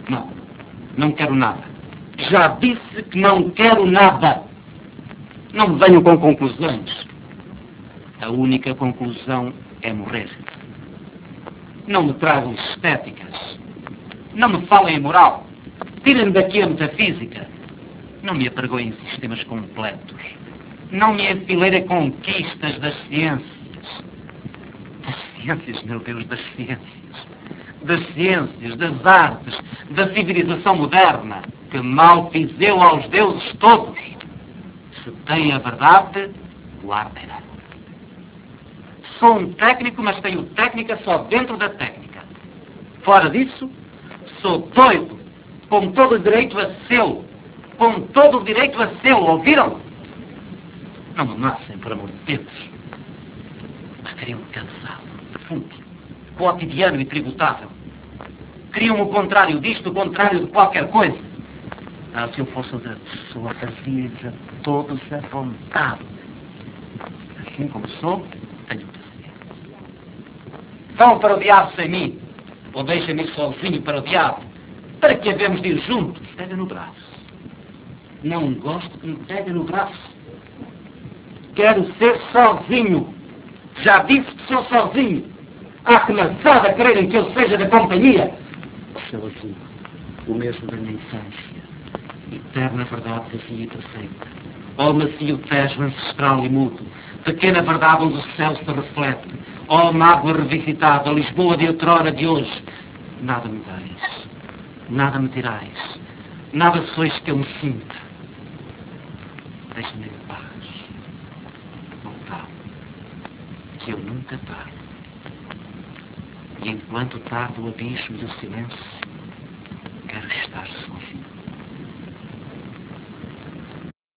Não. Não quero nada. Já disse que não quero nada. Não me venham com conclusões. A única conclusão é morrer. Não me tragam estéticas. Não me falem em moral. Tirem-me daqui a metafísica. Não me apregoem sistemas completos. Não me enfileirem conquistas das ciências. Das ciências, meu Deus, das ciências. Das ciências, das artes, da civilização moderna, que mal fiz eu aos deuses todos. Se têm a verdade, guardem-na. Sou um técnico, mas tenho técnica só dentro da técnica. Fora disso, sou doido, com todo o direito a seu. Com todo o direito a seu, ouviram? Não me amassem, por amor de Deus. Mas queriam-me cansado, defunto, cotidiano e tributável. Queriam o contrário disto, o contrário de qualquer coisa. Ah, se eu fosse outra pessoa, fazia-lhes a todos a vontade. Assim como sou, tenho paciência. Vão para o diabo sem mim, ou deixem-me ir sozinho para o diabo. Para que havemos de ir juntos? Pega no braço. Não gosto que me pegue no braço. Quero ser sozinho. Já disse que sou sozinho. Há que lançada quererem que eu seja da companhia. Sozinho. O mesmo da minha infância. Eterna verdade vazia e perfeita. Ó macio tejo ancestral e mudo. Pequena verdade onde o céu se reflete. Ó mágoa revisitada, Lisboa de outrora de hoje. Nada me dais. Nada me tirais. Nada sois que eu me sinta. Deixe-me em paz. Voltar. Que eu nunca tardo. E enquanto tardo o abismo e o silêncio,